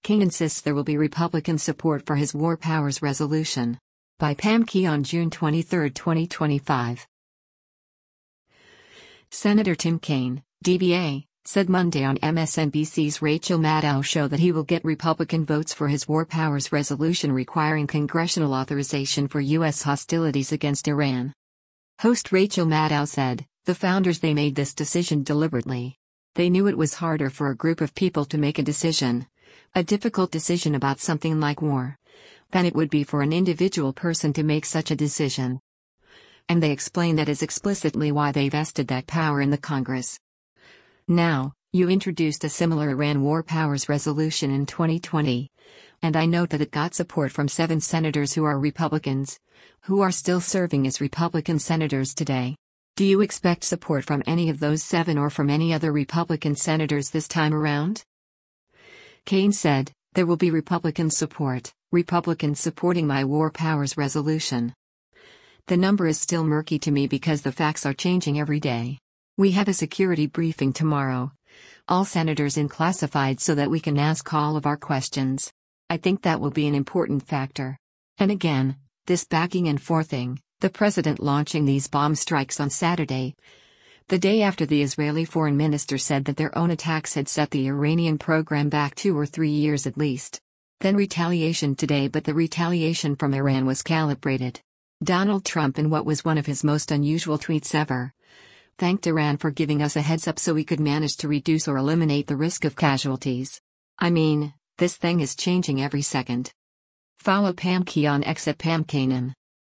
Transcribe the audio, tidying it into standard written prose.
King insists there will be Republican support for his War Powers Resolution. By Pam Key on June 23, 2025. Senator Tim Kaine, DBA, said Monday on MSNBC's Rachel Maddow show that he will get Republican votes for his War Powers Resolution requiring congressional authorization for U.S. hostilities against Iran. Host Rachel Maddow said, "The founders they made this decision deliberately. They knew it was harder for a group of people to make a decision, a difficult decision about something like war, than it would be for an individual person to make such a decision. And they explain that is explicitly why they vested that power in the Congress. Now, you introduced a similar Iran War Powers Resolution in 2020. And I note that it got support from 7 senators who are Republicans, who are still serving as Republican senators today. Do you expect support from any of those 7 or from any other Republican senators this time around?" Kaine said, "There will be Republican support, Republicans supporting my War Powers Resolution. The number is still murky to me because the facts are changing every day. We have a security briefing tomorrow. All senators in classified so that we can ask all of our questions. I think that will be an important factor. And again, this backing and forthing, the president launching these bomb strikes on Saturday, the day after the Israeli foreign minister said that their own attacks had set the Iranian program back 2 or 3 years at least. Then retaliation today, but the retaliation from Iran was calibrated. Donald Trump, in what was one of his most unusual tweets ever, thanked Iran for giving us a heads up so we could manage to reduce or eliminate the risk of casualties. I mean, this thing is changing every second." Follow Pam Key on X at Pam Kainen.